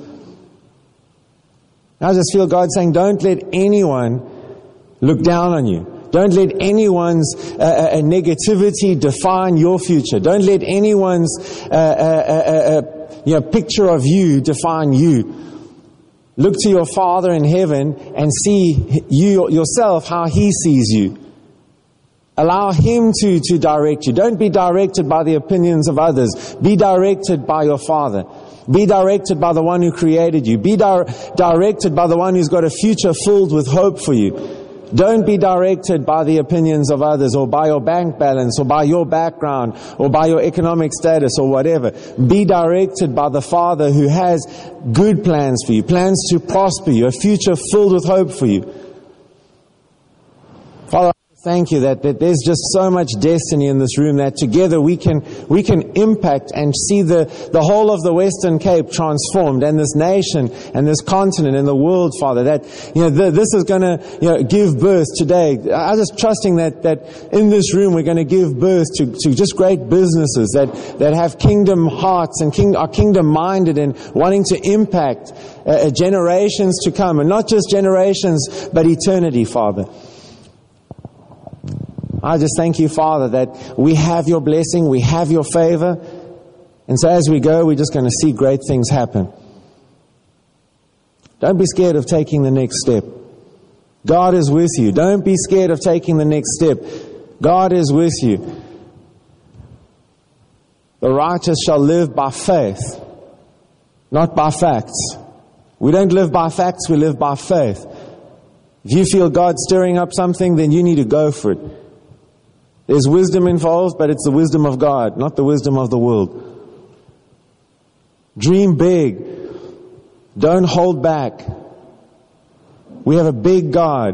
I just feel God saying, don't let anyone look down on you. Don't let anyone's uh, uh, negativity define your future. Don't let anyone's uh, uh, uh, uh, you know, picture of you define you. Look to your Father in heaven and see you yourself how He sees you. Allow Him to, to direct you. Don't be directed by the opinions of others. Be directed by your Father. Be directed by the one who created you. Be di- directed by the one who's got a future filled with hope for you. Don't be directed by the opinions of others, or by your bank balance, or by your background, or by your economic status, or whatever. Be directed by the Father who has good plans for you, plans to prosper you, a future filled with hope for you. Father, thank you that, that there's just so much destiny in this room that together we can we can impact and see the, the whole of the Western Cape transformed, and this nation and this continent and the world, Father, that you know the, this is going to you know give birth today. I'm just trusting that that in this room we're going to give birth to, to just great businesses that, that have kingdom hearts and king, are kingdom minded and wanting to impact uh, generations to come, and not just generations but eternity, Father. I just thank you, Father, that we have your blessing, we have your favor. And so as we go, we're just going to see great things happen. Don't be scared of taking the next step. God is with you. Don't be scared of taking the next step. God is with you. The righteous shall live by faith, not by facts. We don't live by facts, we live by faith. If you feel God stirring up something, then you need to go for it. There's wisdom involved, but it's the wisdom of God, not the wisdom of the world. Dream big. Don't hold back. We have a big God.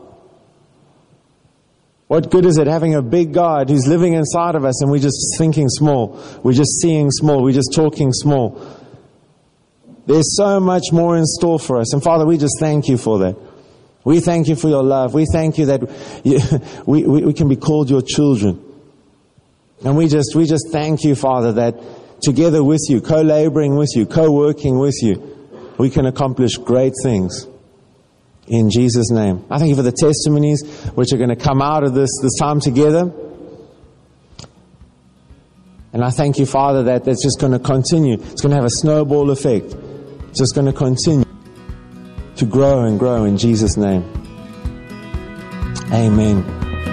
What good is it having a big God who's living inside of us and we're just thinking small? We're just seeing small. We're just talking small. There's so much more in store for us. And Father, we just thank you for that. We thank you for your love. We thank you that you, we, we, we can be called your children. And we just, we just thank you, Father, that together with you, co-laboring with you, co-working with you, we can accomplish great things. In Jesus' name. I thank you for the testimonies which are going to come out of this, this time together. And I thank you, Father, that that's just going to continue. It's going to have a snowball effect. It's just going to continue to grow and grow in Jesus' name. Amen.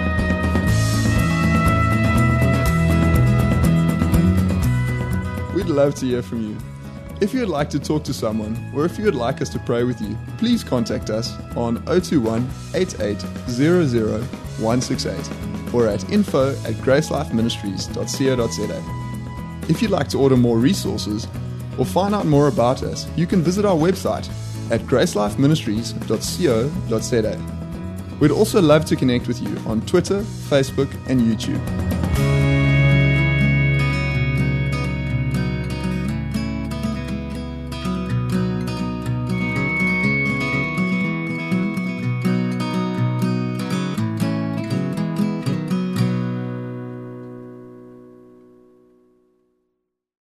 We'd love to hear from you. If you'd like to talk to someone, or if you would like us to pray with you, please contact us on zero two one, eight eight zero zero, one six eight or at info at gracelifeministries dot co dot za. If you'd like to order more resources or find out more about us, you can visit our website at gracelifeministries dot co dot za. We'd also love to connect with you on Twitter, Facebook, and YouTube.